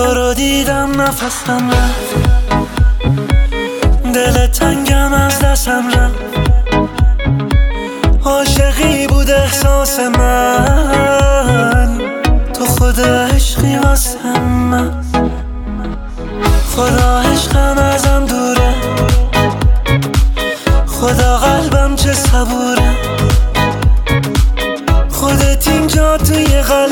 تو رو دیدم نفسم رفت، دل تنگم از دستم رفت. عاشقی بود احساس من، تو خود عشقی واسه من. خدا عشقم ازم دوره، خدا قلبم چه صبوره. خودت اینجا توی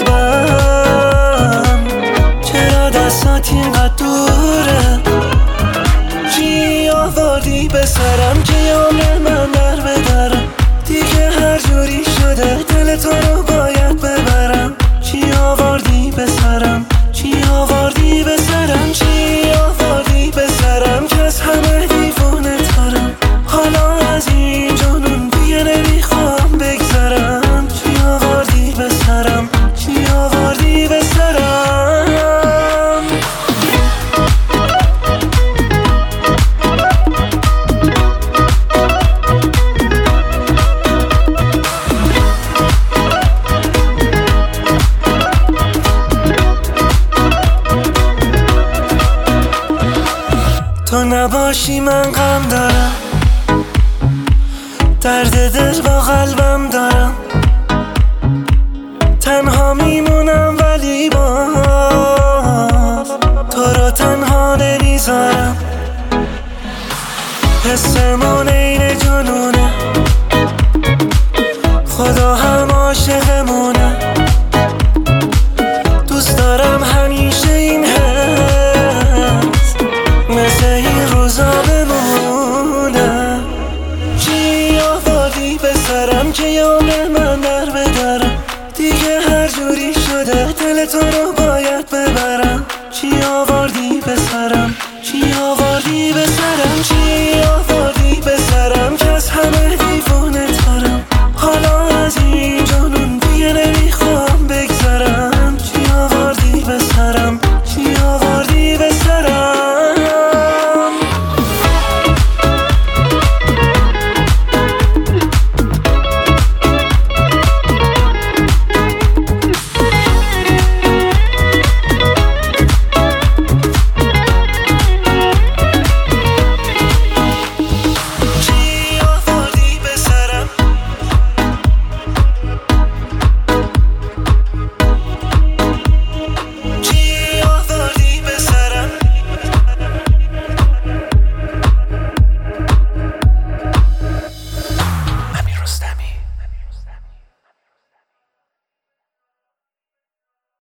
قلبم، چرا دستات اینقدر دوره؟ چی آوردی به سرم که عمر من در بدرم؟ دیگه هر جوری شده دل تو رو باید ببرم. چی آوردی به سرم؟ چی آوردی به سرم؟ چی آوردی به سرم که از همه دیوونه ترم؟ حالا از این جنون دیگه نمیخوام بگذرم. چی آوردی به سرم؟ چی آوردی به سرم؟ تو نباشی من غم دارم، درد دل با قلبم دارم. تنها میمونم ولی باز تو رو تنها نمیذارم. حسمون این جنونه، خدا هم عاشقمونه. دوست دارم همیشه این حس مثل این روزا بمونه. چی آوردی به سرم که عمر من در بدرم؟ دیگه هر جوری شده دل تو رو باید ببرم. چی